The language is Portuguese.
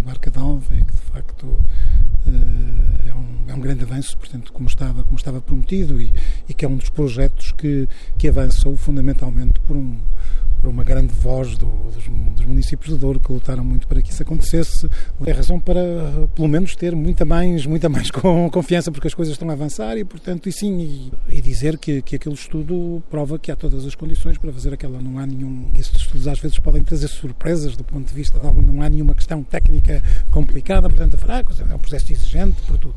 Barca d'Alva e que de facto é um grande avanço, portanto, como estava prometido e que é um dos projetos que avançou fundamentalmente por uma grande voz dos municípios de Douro, que lutaram muito para que isso acontecesse. É razão para, pelo menos, ter muita mais confiança, porque as coisas estão a avançar e, portanto, e dizer que aquele estudo prova que há todas as condições para fazer aquela. Não há nenhum... Esses estudos às vezes podem trazer surpresas do ponto de vista de algo, não há nenhuma questão técnica complicada, portanto, é um processo exigente por tudo.